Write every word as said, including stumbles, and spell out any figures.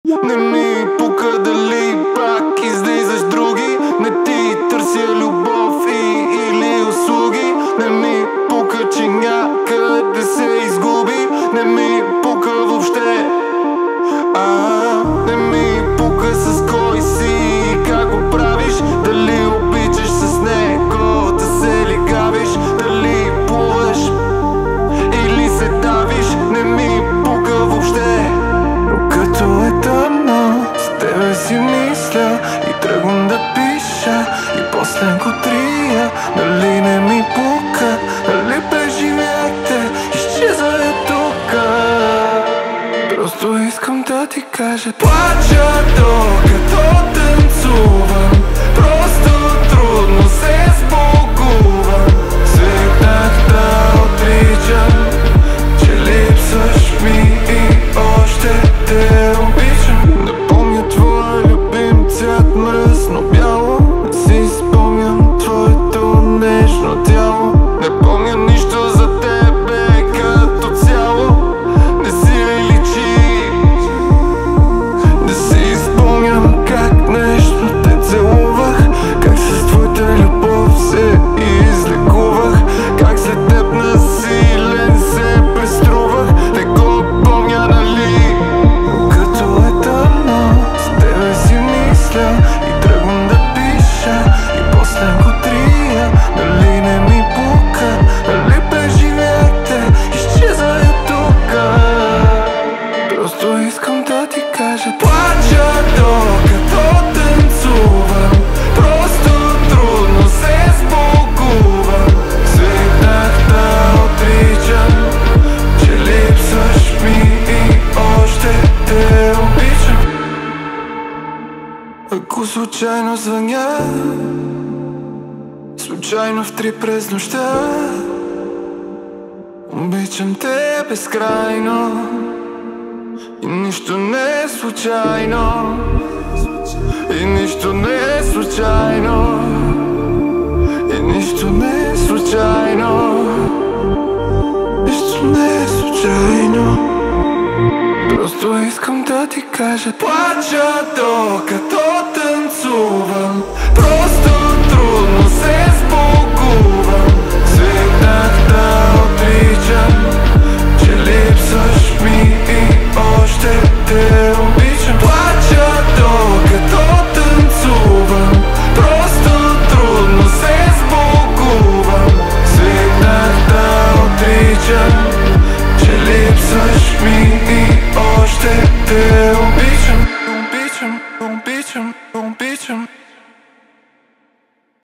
Не ми пука дали пак излизаш други. Не ти търся любов и или услуги. Не ми пука, че някъде се изгуби. Не ми пука въобще. А, не ми пука с кой си и как го правиш. Дали обичаш с него да се лигавиш. Дали плуваш или се давиш. Не ми пука въобще. Но като е тъмно, с тебе си мисля и тръгвам да пиша. И после го трия. Дали не ми пука, дали преживяхте, изчезва е тука. Просто искам да ти кажа: плача докато танцувам. Просто трудно се сбогувам. Свикнах да отричам, че липсваш ми и още те обичам. Не помня твоя любим цвят мръсно бяло. Не си спомням твоето нежно тяло. Не помня нищо за тебе като цяло. Не си ли личи? Не си спомням как нежно те целувах. Как с твоята любов се излекувах. Как след теб насилен се преструвах. Не го помня, нали? Но като е тъмно, с тебе си мисля и тръгвам да пиша. И после го трия. Дали не ми пука, дали преживяхте, изчезва е тука. Просто искам да ти кажа: плача докато танцувам. Просто трудно се сбогувам. Свикнах да отричам, че липсваш ми и още те обичам. Ако случайно звъня, случайно в три през нощта, обичам те безкрайно. И нищо не е случайно. И нищо не е случайно. И нищо не е случайно. Нищо не е случайно. Просто искам да ти кажа: плача докато танцувам. Просто трудно се сбогувам. Свикнах да отричам, че липсваш ми и още те обичам.